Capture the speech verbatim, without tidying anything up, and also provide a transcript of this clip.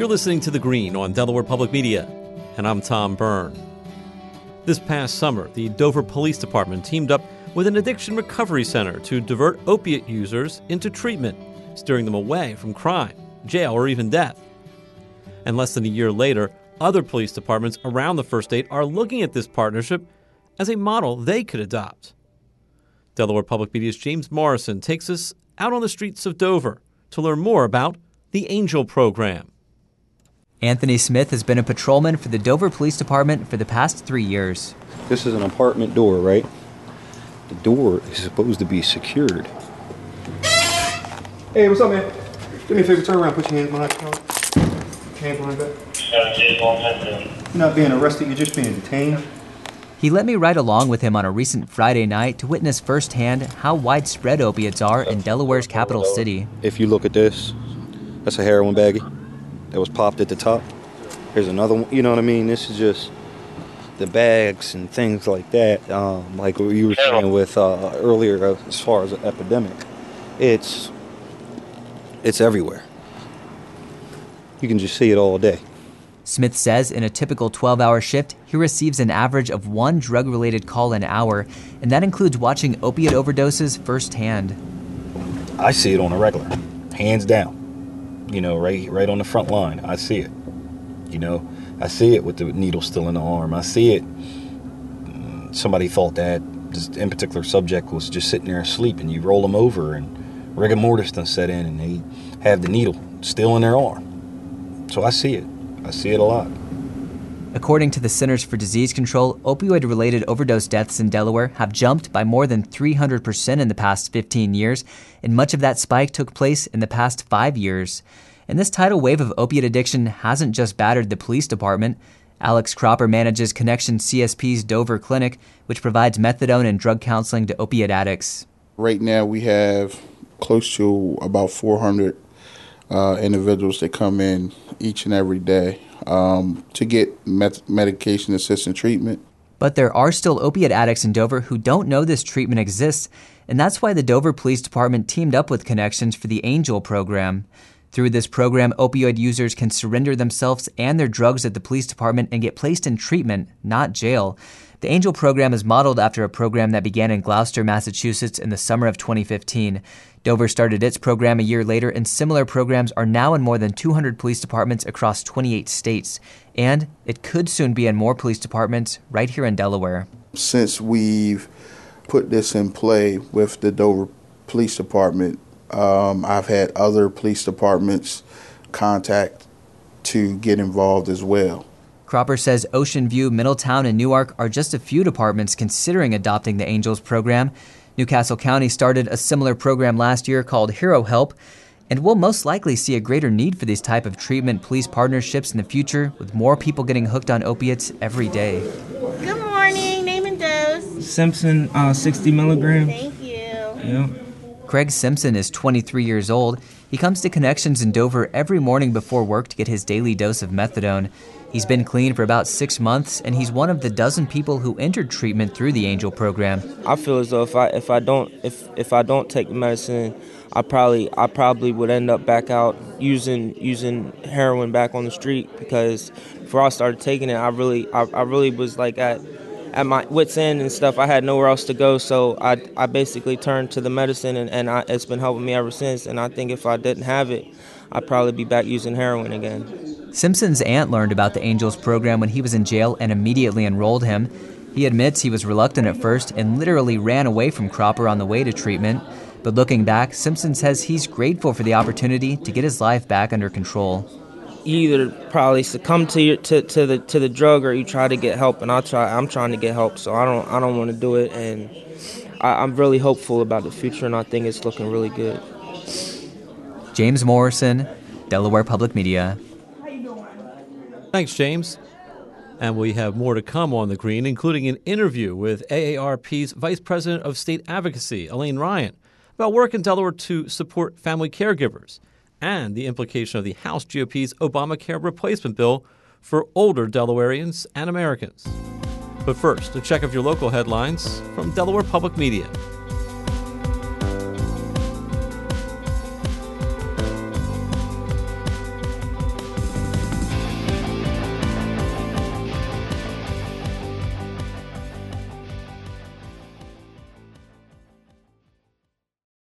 You're listening to The Green on Delaware Public Media, and I'm Tom Byrne. This past summer, the Dover Police Department teamed up with an addiction recovery center to divert opiate users into treatment, steering them away from crime, jail, or even death. And less than a year later, other police departments around the First State are looking at this partnership as a model they could adopt. Delaware Public Media's James Morrison takes us out on the streets of Dover to learn more about the Angel Program. Anthony Smith has been a patrolman for the Dover Police Department for the past three years. This is an apartment door, right? The door is supposed to be secured. Hey, what's up, man? Do me a favor, turn around, put your hands behind your collar. Hands behind your back. You're not being arrested, you're just being detained. He let me ride along with him on a recent Friday night to witness firsthand how widespread opiates are in Delaware's capital city. If you look at this, that's a heroin baggie that was popped at the top. Here's another one, you know what I mean? This is just the bags and things like that, um, like what you were saying with uh, earlier uh, as far as an epidemic. It's, it's everywhere. You can just see it all day. Smith says in a typical twelve-hour shift, he receives an average of one drug-related call an hour, and that includes watching opiate overdoses firsthand. I see it on a regular, hands down. You know, right, right on the front line, I see it. You know, I see it with the needle still in the arm. I see it. Somebody thought that this in particular subject was just sitting there asleep, and you roll them over, and rigor mortis done set in, and they have the needle still in their arm. So I see it. I see it a lot. According to the Centers for Disease Control, opioid-related overdose deaths in Delaware have jumped by more than three hundred percent in the past fifteen years, and much of that spike took place in the past five years. And this tidal wave of opiate addiction hasn't just battered the police department. Alex Cropper manages Connection C S P's Dover Clinic, which provides methadone and drug counseling to opiate addicts. Right now we have close to about four hundred uh, individuals that come in each and every day um, to get met- medication-assisted treatment. But there are still opiate addicts in Dover who don't know this treatment exists, and that's why the Dover Police Department teamed up with Connections for the Angel Program. Through this program, opioid users can surrender themselves and their drugs at the police department and get placed in treatment, not jail. The Angel Program is modeled after a program that began in Gloucester, Massachusetts in the summer of twenty fifteen. Dover started its program a year later, and similar programs are now in more than two hundred police departments across twenty-eight states. And it could soon be in more police departments right here in Delaware. Since we've put this in play with the Dover Police Department, um, I've had other police departments contact to get involved as well. Cropper says Ocean View, Middletown, and Newark are just a few departments considering adopting the Angels program. Newcastle County started a similar program last year called Hero Help, and we'll most likely see a greater need for these type of treatment police partnerships in the future, with more people getting hooked on opiates every day. Good morning. Name and dose. Simpson, uh, sixty milligrams. Thank you. Yeah. Craig Simpson is twenty-three years old. He comes to Connections in Dover every morning before work to get his daily dose of methadone. He's been clean for about six months, and he's one of the dozen people who entered treatment through the Angel program. I feel as though if I if I don't if if I don't take the medicine, I probably I probably would end up back out using using heroin back on the street, because before I started taking it, I really I, I really was like at at my wit's end and stuff. I had nowhere else to go, so I I basically turned to the medicine, and, and I, it's been helping me ever since. And I think if I didn't have it, I'd probably be back using heroin again. Simpson's aunt learned about the Angels program when he was in jail and immediately enrolled him. He admits he was reluctant at first and literally ran away from Cropper on the way to treatment. But looking back, Simpson says he's grateful for the opportunity to get his life back under control. You either probably succumb to your to, to the to the drug, or you try to get help. And I try. I'm trying to get help, so I don't I don't want to do it. And I, I'm really hopeful about the future, and I think it's looking really good. James Morrison, Delaware Public Media. Thanks, James. And we have more to come on The Green, including an interview with A A R P's Vice President of State Advocacy, Elaine Ryan, about work in Delaware to support family caregivers and the implication of the House G O P's Obamacare replacement bill for older Delawareans and Americans. But first, a check of your local headlines from Delaware Public Media.